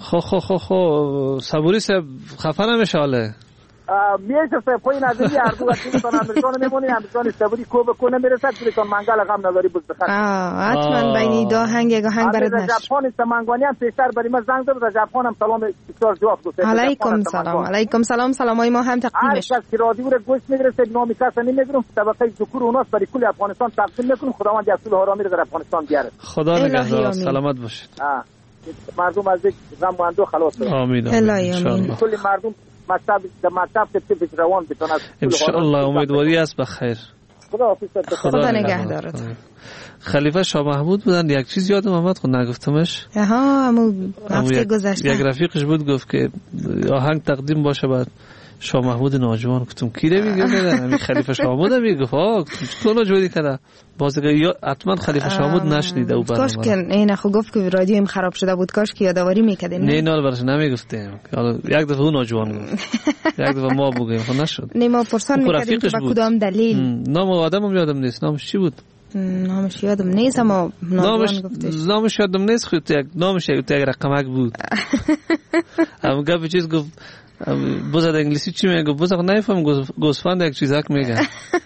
خو صبوری صاحب خفه نمیشه حاله؟ میشه صاحب پایین از این اردو وقتی میتون امریکا نمیمونی امریکانی صبوری کو به کو نمیرسد که میتون منگل غم نداری بود بخیر. حتما بین دو آهنگ یک آهنگ برد نش. رجب خان سمنگانی هم پیشتر برای من زنگ زد. رجب خان هم سلام بسیار جواب گفت. علیکم سلام سلامای ما هم تقدیم میشه. هر کس که رادیو رو گوش میگیره نام کس نمیگیرم طبقه ذکور اوناس برای کل افغانستان تقسیم میکنم. خداوند یسوع حرامی رو در افغانستان بیاره. خدا نگهدار. سلامت باشید. مردم از یک غم و اندوه خلاص بشن. آمین. کل مردم مکتب تفیش روان بتونن. ان شاء الله امیدواری است بخیر. خدا نگهدارت. خلیفه شاه محمود بودن. یک چیز یادم آمد خود نگفتمش. همون هفته گذشته یک رفیقش بود گفت که آهنگ تقدیم باشه بعد شاه محمود ناجوان. گفتم کی میگه؟ همین خلیفه شاه محمود میگه. تو ناجوانی کرده باز یا حتما خلیفه شاه محمود نشنیده و کاش که این خو گفت که رادیویم خراب شده بود، کاش که یادآوری میکردین. نه نه برش نمیگفتیم. حالا یک دفعه اون ناجوان گفت یک دفعه ما بگیم خب نشد. نه ما پرسان میکردیم که با کدام دلیل. نام آدمم یادم نیست. نامش چی بود؟ نامش یادم نیست اما ناجوان گفتش. نامش یادم نیست. خود یک نامش یک رقمک بود. اما گفت چیز گفت بوزد انگلیسی چی میگه؟ بوزد نمیفهم. گوسفند یک چیزک میگه.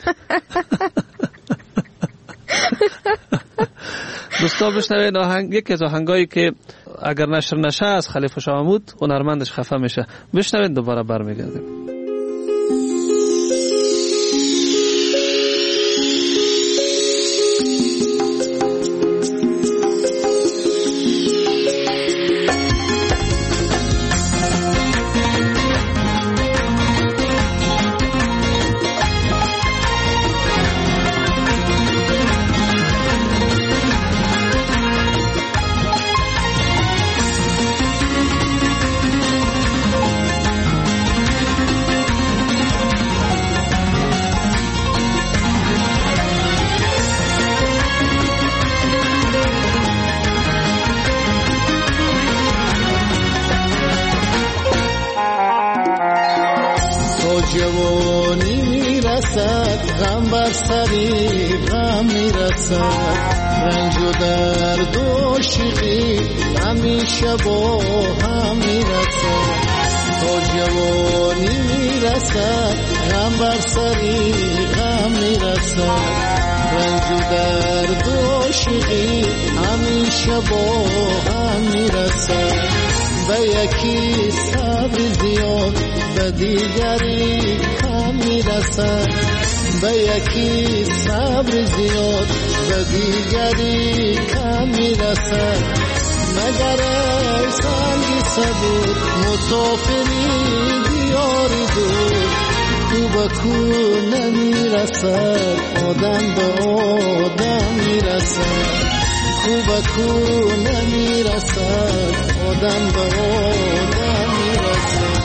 دوستا بشنوید آهنگ، یکی از آهنگایی که اگر نشر نشه از خلیفه شاه محمود هنرمندش خفه میشه. بشنوید دوباره برمیگردیم. جوانی میرسد غم بر سری غم میرسد، رنج و درد و عاشقی همیشه با هم میرسد. تا جوانی میرسد غم بر سری غم میرسد، رنج و درد و عاشقی همیشه با هم میرسد. به یکی صبر زیاد به دیگری کم میرسد، به یکی صبر زیاد به دیگری کم میرسد. مگر ای سنگی صبور مسافری دیاری دور، تو به کو نمیرسد آدم به آدم میرسد، خوب کو نمیرسد آدم به آدم میرسد.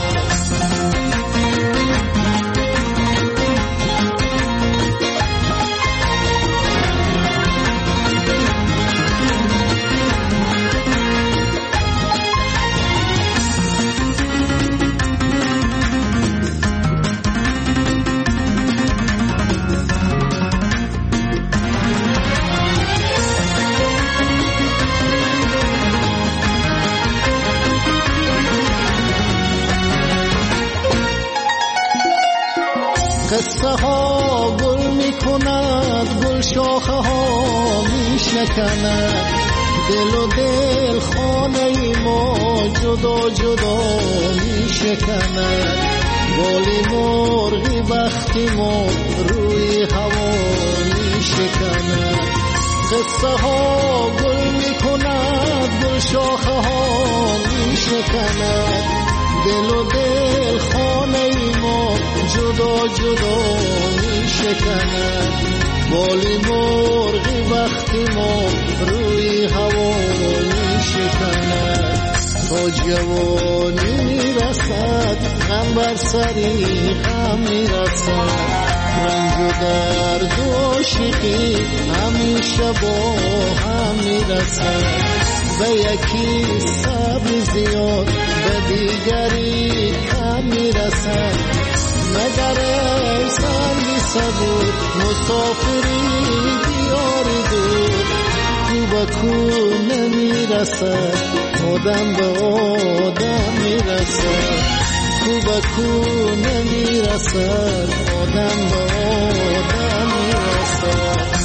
قصه ها گل می کند، گل شاخه ها می شکند، دل و دل خانه ما جدا جدا می شکند. بالی مرغی بختی ما روی هوا می شکند. قصه ها گل می کند، گل شاخه ها می شکند، دل و دل خانه ما جدا جدا می شکند. بالی مرغی وقتی ما روی هوا می شکند. تا جوانی می رسد غم بر سری غم می رسد، رنج و درد و عاشقی همیشه با هم می رسد. به یکی صبر زیاد به دیگری کم میرسد. مگر ای سنگی صبور مسافری دیاری دور، کو به کو نمیرسد آدم به آدم میرسد، کو به کو نمیرسد آدم به آدم میرسد.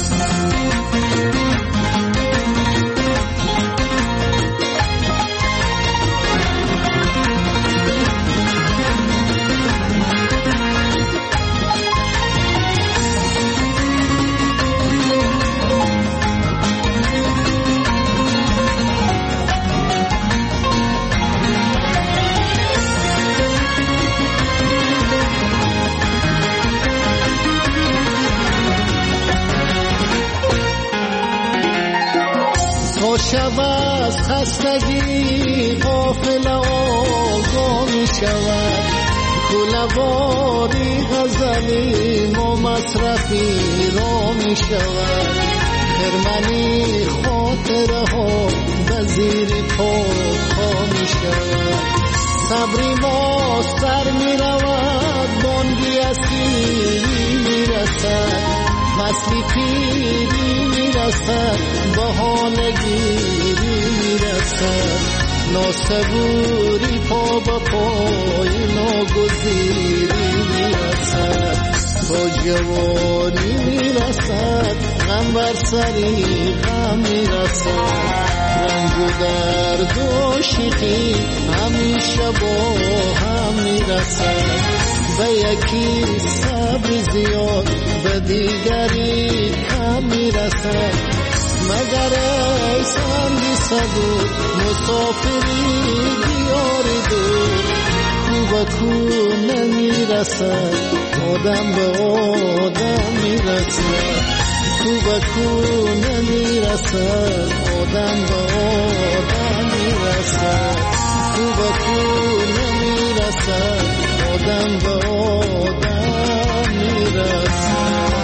از خستگی غافل آگاه می شود، کوله‌واری غزلی ما مصرفی را می شود، خرمنی خاطره ها به زیر پا می شود، صبری ما سر می رود، بانگی اسیری می رسد، مسلی پیری می رسد، بهانگیری می رسد، ناصبوری پا با پای ناگزیری می رسد، با جوانی می رسد، غم بر سری غم می رسد، رنج و درد و شیخی همیشه با هم می رسد، به یکی صبر زیاد به دیگری کم می رسد، مگر ای سنگی صبور مسافری دیار دور، کو به کو نمی رسد، آدم به آدم می رسد، کو به کو نمی رسد، آدم به آدم می رسد، کو به کو نمی رسد، آدم به آدم می رسد.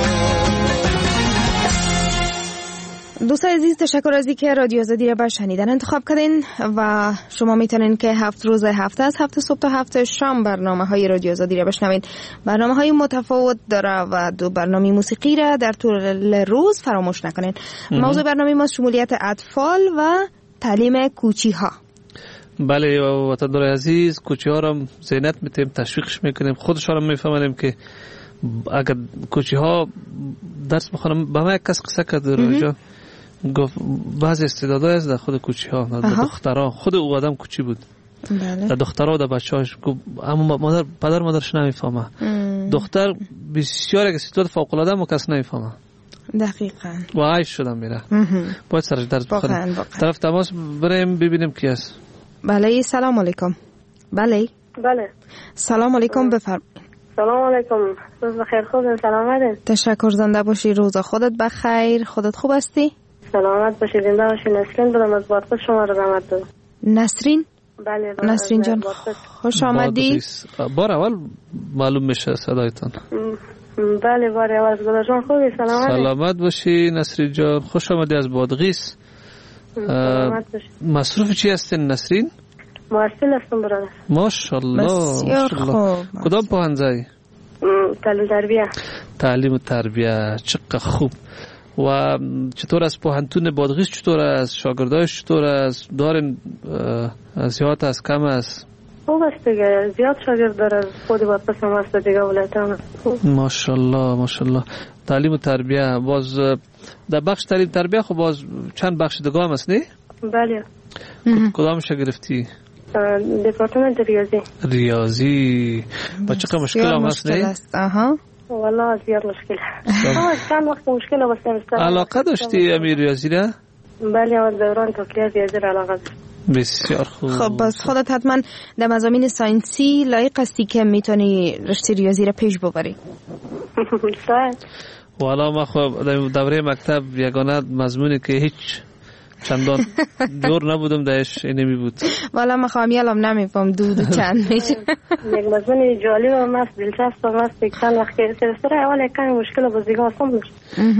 دوستان عزیز، تشکر از اینکه رادیو آزادی را بر شنیدن انتخاب کردین و شما میتونین که 7 روز هفته از 7 صبح تا 7 شام برنامه‌های رادیو آزادی را بشنوید. برنامه‌های متفاوت داره و 2 برنامه موسیقی را در طول روز فراموش نکنین. موضوع برنامه ما شمولیت اطفال و تعلیم کوچی‌ها. بله وطندار عزیز، کوچی‌ها را زینت میتیم، تشویقش میکنیم، خودشان را میفهمونیم که اگر کوچی‌ها درس بخونم. به من یک کس قصه کرد روزا، گفت بعضی استعدادها هست در خود کوچی‌ها، در دخترها. خود او آدم کوچی بود، بله. در دخترها در بچه‌هاش گفت اما پدر مادرش نمیفهمه. دختر بسیار یک استعداد فوق‌العاده ما کس نمیفهمه. دقیقاً. و عایش شدم میره. باید سرش درس بخونیم. طرف تماس بریم ببینیم کی است. بله سلام علیکم. بله. بله. سلام علیکم، بفرمایید. سلام علیکم. روز بخیر، خوبین؟ سلامت؟ تشکر، زنده باشی. روز خودت بخیر. خودت خوب هستی؟ سلامت باشی، زنده باشی. نسرین بودم از بادغیس، شما رو زحمت دادم. نسرین؟ بله. نسرین جان خوش آمدی. بار اول معلوم میشه صدایتان. بله بار اول. از گذاشتن خوبی؟ سلامت باشی نسرین جان، خوش آمدی از بادغیس. مصروف چی هستین نسرین؟ محصل هستم برادر. ماشاءالله. بسیار خوب. کدام پوهنځی؟ تعلیم تربیه. تعلیم و تربیه، چقدر خوب. و چطور از پوهنتون بادغیس، چطور از شاگردایش، چطور از دارین؟ زیاد است کم است؟ خوب است دیگه، زیاد شاگرد داره. خود بادغیس هم هست دیگه، ولایتان. ماشاءالله ماشاءالله. تعلیم و تربیه، باز در بخش تعلیم تربیه خب باز چند بخش دیگه هم است نه؟ بله. کدامش گرفتی؟ دپارتمنت ریاضی. با چقدر مشکل هم هست نه؟ آها. والله زیاد مشکل. چند وقت مشکل است. علاقه داشتی امیر ریاضی را؟ بله، از دوران تحصیلی ریاضی را علاقه داشتم. بسیار خوب. خب بس خودت حتما در مضامین ساینسی لایق هستی که میتونی رشته ریاضی را پیش ببری. والا ما خب در دوره مکتب یگانه مضمونی که هیچ چندان جور نبودم دهش اینمی بود. والا ما خوامیالم نمیفهم دو چند میشه. یک مضمون جالب هم است، دلچسب هم است. چند وقت که سمستر اول یک کمی مشکل بازیگاه آسان بود.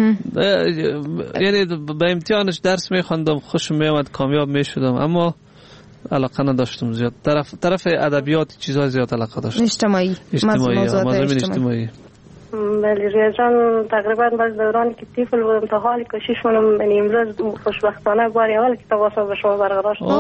یعنی به امتحانش درس میخواندم، خوشم میامد، کامیاب میشدم، اما علاقه نداشتم زیاد. طرف ادبیات چیزای زیاد علاقه داشتم. اجتماعی. مضامین اجتماعی. بله ریاضیان تقریبا بعد دورانی که طفل بودم تا حالی کوشش کنم، یعنی امروز خوشبختانه بار اول که تواصل به شما برقرار شد.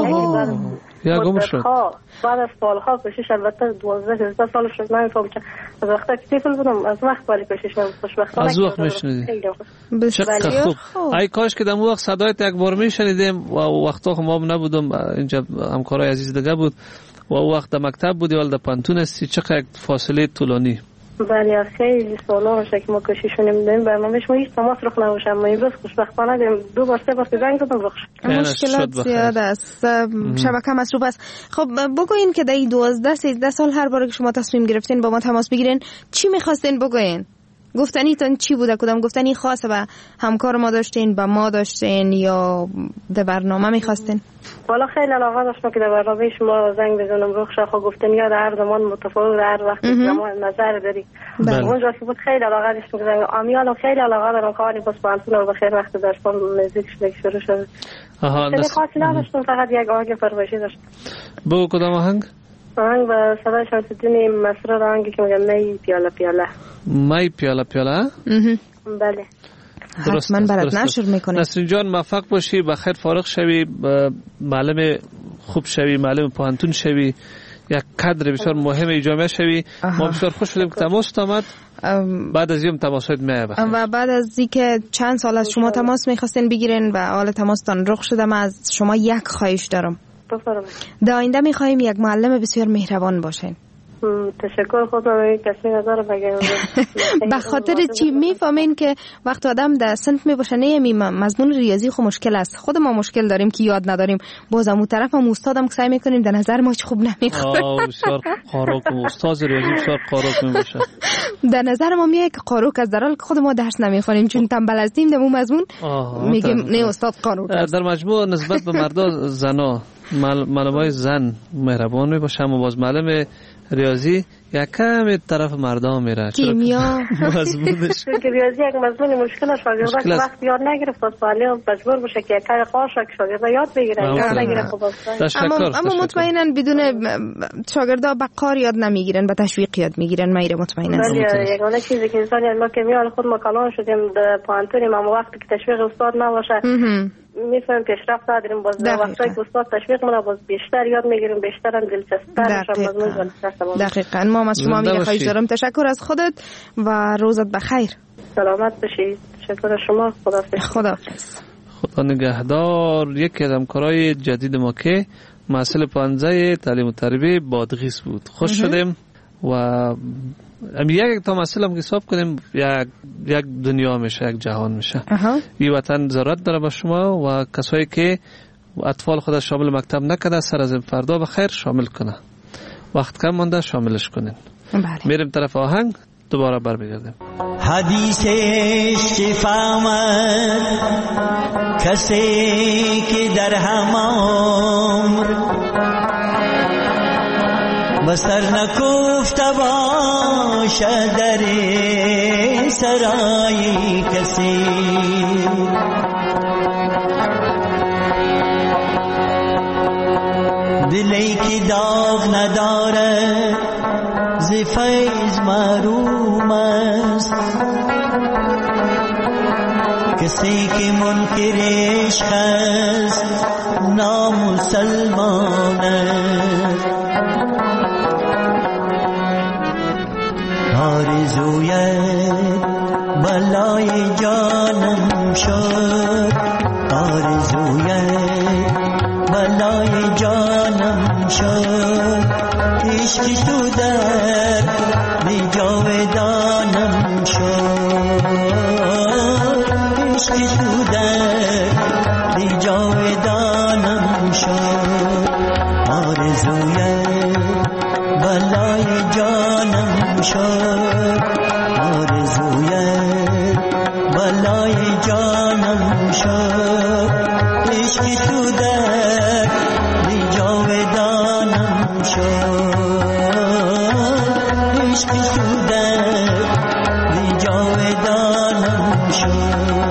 بعد از سالها کوشش، البته 12 سال شد، نمیفهم که از وقتی که طفل بودم از وقت ولی کوشش کنم، خوشبختانه از وقت میشنیدی. چقدر خوب. ای کاش که دم وقت صدایت یک بار میشنیدیم. و وقتا خب ما نبودم، اینجا همکارای عزیز دیگه بود و وقت در مکتب بودی ولی در پانتون هستی. چقدر فاصله طولانی. بله خیلی سالا باشه که ما کوشش کنیم برنامه‌اش ما هیچ تماس رخ نباشه، اما امروز خوشبختانه 2 بار 3 بار زنگ زدم رخ شد. مشکلات زیاد است، شبکه مصروف است. خب بگوین که در 12 13 سال هر بار که شما تصمیم گرفتین با ما تماس بگیرین چی می‌خواستین بگوین؟ گفتنیتون چی بوده؟ کدام گفتنی خاصه به همکار ما داشتین، به ما داشتین یا در برنامه میخواستین؟ والا خیلی علاقه داشتم که در برنامه شما زنگ بزنم. رخ خو گفتن یاد هر زمان متفاوت، هر وقت زمان نظر داری. اونجا که بود خیلی علاقه داشتم که زنگ آمیال خیلی علاقه دارم کاری بس پانتون رو بخیر وقت داشت با موزیک شروع شد. خیلی خاصی نداشتم، فقط یک آهنگ فرمایشی داشتم. بگو کدام آهنگ؟ آهنگ با صدای شمس‌الدین مسرور، آهنگی که میگم می پیاله پیاله. می پیاله پیاله؟ بله. حتما برات نشر میکنه. نسرین جان موفق باشی، بخیر فارغ شوی، معلم خوب شوی، معلم پوهنتون شوی، یک کادر بسیار مهم جامعه شوی. ما بسیار خوش شدیم که تماس آمد. بعد از این تماسات میاد و بعد از اینکه چند سال از شما تماس میخواستین بگیرین و حال تماستان رخ شده، من از شما یک خواهش دارم. در آینده میخوایم یک معلم بسیار مهربان باشین. تشکر. خودم کسی نظر بگم به خاطر چی؟ میفهمین که وقت آدم در صنف میباشه نمی مضمون ریاضی خو مشکل است، خود ما مشکل داریم که یاد نداریم، بازم اون طرف هم استادم که سعی میکنیم در نظر ما خوب نمیخوره. بسیار قاروک استاد ریاضی بسیار قاروک میباشه. در نظر ما میاد که قاروک از در حال که خود ما درس نمیخونیم چون تنبل هستیم، در اون مضمون میگیم نه استاد قاروک است. در مجموع نسبت به مردا زنا معلمای زن مهربان میباشه، اما باز معلم ریاضی یک کم طرف مردم میره. کیمیا مضمونش که ریاضی یک مضمون مشکل است، شاگرد وقت یاد نگرفت از سوالی مجبور بشه که یک کار خاص شاگرد یاد بگیره، یاد نگیره. خوب است. اما مطمئنا بدون شاگردا به کار یاد نمیگیرن، به تشویق یاد میگیرن. میره مطمئنا. ولی یگانه چیزی که انسان ما که میال خود ما کلان شدیم در پانتونیم، اما وقتی که تشویق استاد نباشه میفهمیم پیشرفت نداریم. باز وقتی که استاد تشویق منه باز بیشتر یاد میگیریم، بیشتر هم دلچسب‌تر میشه مضمون. دقیقاً. ما از شما میگه خواهش دارم. تشکر از خودت و روزت بخیر. سلامت باشید. تشکر از شما. خداحافظ. خدا نگهدار. یکی از همکارای جدید ما که مسئله 15 تعلیم و تربیه بادغیس بود. خوش شدیم و یک تا مسئله هم که حساب کنیم یک دنیا میشه، یک جهان میشه. این وطن ضرورت داره به شما و کسایی که اطفال خود شامل مکتب نکرده سر از فردا بخیر شامل کنه. وقت کم مانده شاملش کنین. میریم طرف آهنگ، دوباره برمیگردیم. حدیث عشق فهمد کسی که در همامر بسر نکفته باشه در سرای کسی. دلی که داغ نداره ز فیض محروم است، کسی که منکر عشق است نامسلمان است. آرزویت بلای جانم شد، آرزویت بلای جانم شد، عشق تو در بی جاودانم شد، عشق تو در بی جاودانم شد. آرزویت بلای جانم شد، آرزویت بلای جانم شد، عشق تو در بی جاودانم شد، عشق تو در بی جاودانم شد.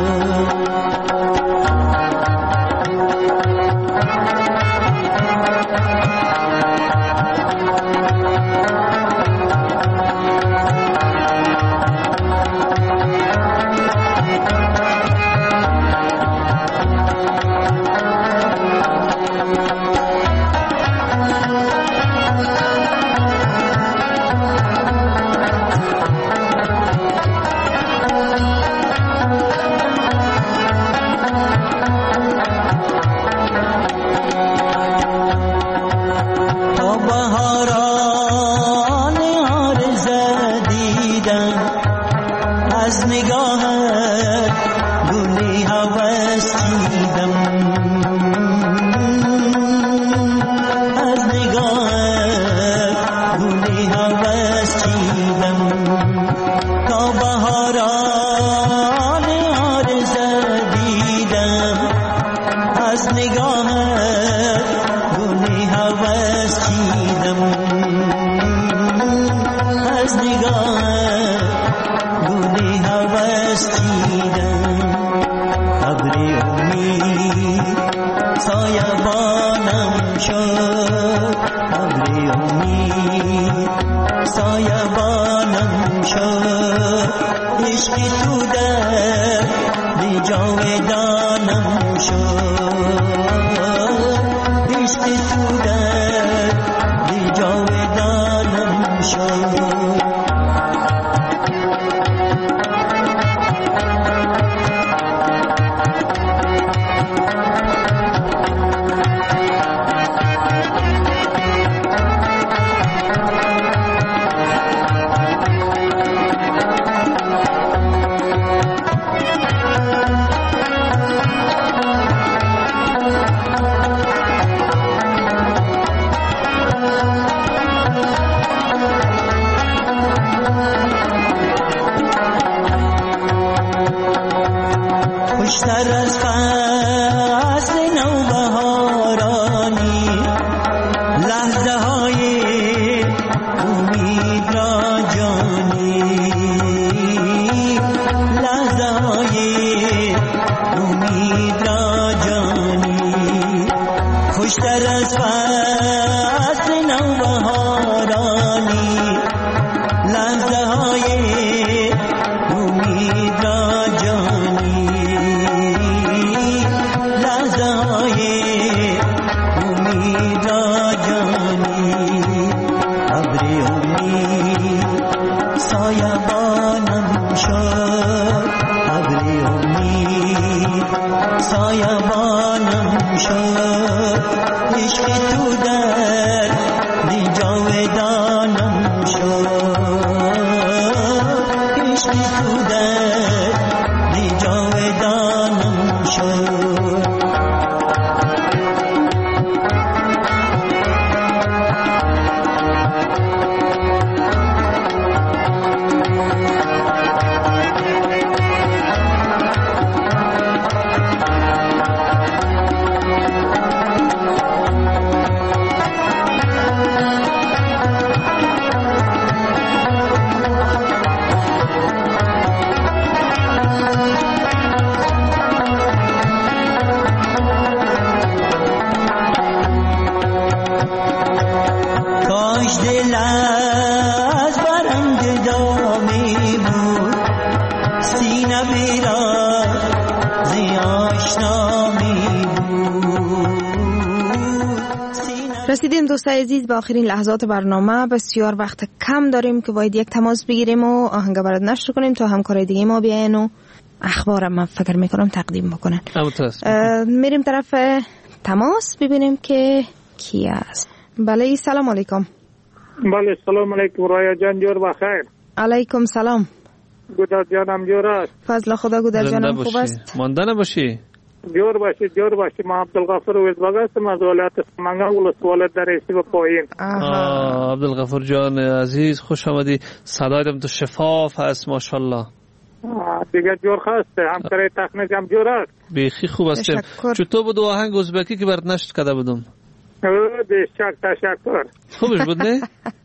هوس چیدم از نگاه گلی هوس چیدم ابر امید سایبانم شد ابر امید سایبانم شد عشق تو در جاودانم شد عشق تو در جاودانم شد خوشتر از فصل نوبهارانی لحظه های امید را جانی لحظه های امید را جانی خوشتر از فصل نوبهارانی لحظه های امید را جانی سایبانم شد ابر امید سایبانم شد عشق تو در جاودانم شد عشق تو در جاودانم شد دل از برم جدا می بود سینه بیرا زی آشنا می بود. رسیدیم دوستای عزیز به آخرین لحظات برنامه. بسیار وقت کم داریم که باید یک تماس بگیریم و آهنگ برات نشر کنیم تا همکارای دیگه ما بیاین و اخبارم من فکر میکنم تقدیم بکنن. میریم طرف تماس ببینیم که کی است. بله سلام علیکم. بله سلام علیکم رایا جان جور بخیر. علیکم سلام. گودر جانم جور است. فضل خدا گودر جانم خوب است. مانده نباشی. جور باشی ما عبدالغفور ویزباگ هستم از ولایت سمنگان ولسوالیت در ایستی پایین. عبدالغفور جان عزیز خوش آمدی. صدایتم تو شفاف هست ماشاءالله. دیگه جور خسته همکاری تکنیک هم جور است. بیخی خوب هستیم. چطور بود آهنگ ازبکی که برات نشر کرده بودم؟ بیشک تشکر. خوبش بود نه؟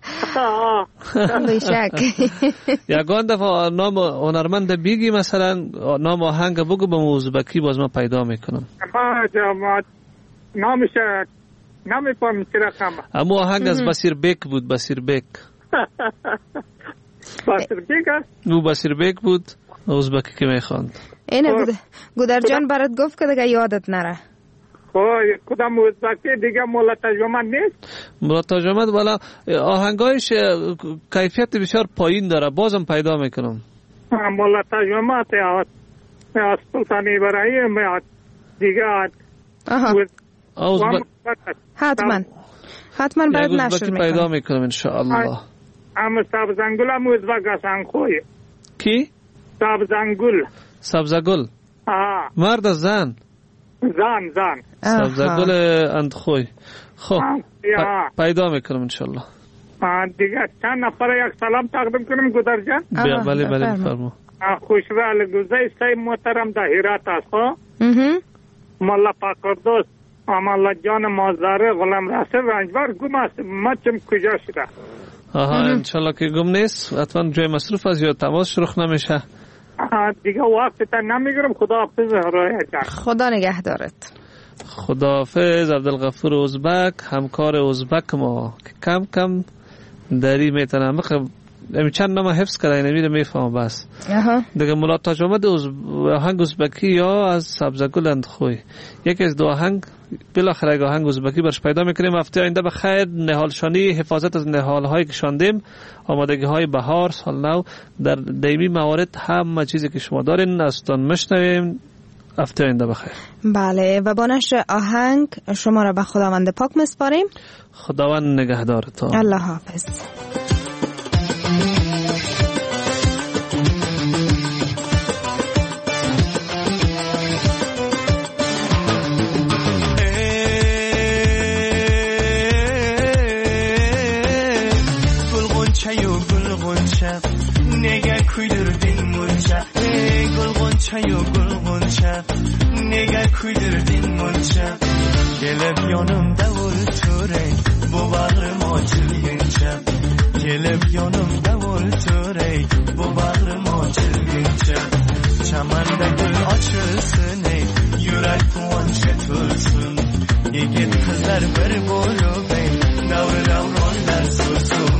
بیشک. یگان دفعه نام هنرمند بگی مثلا نام آهنگ بگو به ازبکی باز ما پیدا میکنم. ما نامش نمیفهمم چه رقم. اما آهنگ از بصیر بیک بود. بصیر بیک. بصیر بیک است؟ او بصیر بیک بود ازبکی که میخواند. اینه گودر جان برات گفت که دیگه یادت نره. کدام ازبکی دیگه مولا ترجمه نیست؟ مولا ترجمه والا آهنگایش کیفیت بسیار پایین داره بازم پیدا میکنم. مولا ترجمه از سلطان ابراهیم دیگه حتما باید نشر میکنم. پیدا میکنم انشاءالله. اما سبزنگل هم ازبک هستن خوی. کی؟ سبزنگل. سبزگل. مرد از زن؟ زن سبزگل اندخوی. خب پیدا میکنم انشالله. دیگه چند نفر یک سلام تقدیم کنیم گودر جان؟ بله بفرما. خوشوال گوزه سی محترم در هرات است. ملا پاکردوست امالله جان مازداره غلام راسته رنجبر گم است مچم کجا شده. آها انشالله که گم نیست. حتما جای مصروف است یا تماس رخ نمیشه. دیگه وقت تا نمیگیرم. خداحافظ هرای جان. خدا نگهدارت. خداحافظ عبدالغفور ازبک، همکار ازبک ما که کم کم دری میتونم چند نام حفظ کرده نمیره میفهم بس دیگه ملا تاج محمد آهنگ ازبکی یا از سبزگل اندخوی یکی از دو آهنگ بالاخره یک آهنگ ازبکی برش پیدا میکنیم. هفته آینده به خیر نهال شانی حفاظت از نهال هایی که شاندیم آمادگی های بهار سال نو در دیمی موارد همه چیزی که شما دارین ازتان مشنویم. هفته آینده بخیر. بله و با نشر آهنگ شما را به خداوند پاک میسپاریم. خداوند نگهدارتان. الله حافظ. nega kuydirding muncha gul g'unchayu gul g'uncha nega kuydirding muncha kelib yonimda o'ltiray bu bag'rim ochilguncha kelib yonimda o'ltiray bu bag'rim ochilguncha chamanda gul ochilsin ey yurak quvonchga to'lsin yigit qizlar bir bo'lib ey davr davronlar sursin.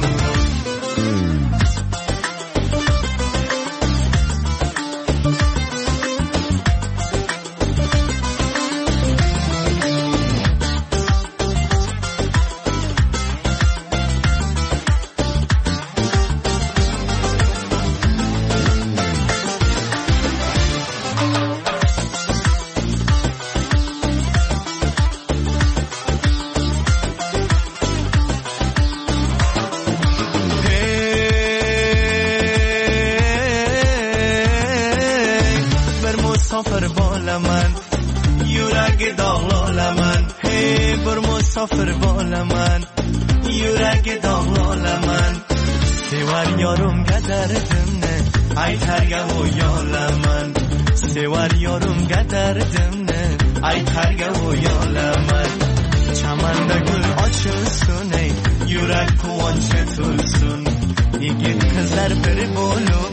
مسافر بالا من یورگ داغلالا من هی بر مسافر بالا من یورگ داغلالا من سوار یارم گدردم نه ای ترگه و یالا من سوار یارم گدردم نه ای ترگه و یالا من چمنده گل açılsın ey yürek kuvanç etulsun yigit kızlar bir bolu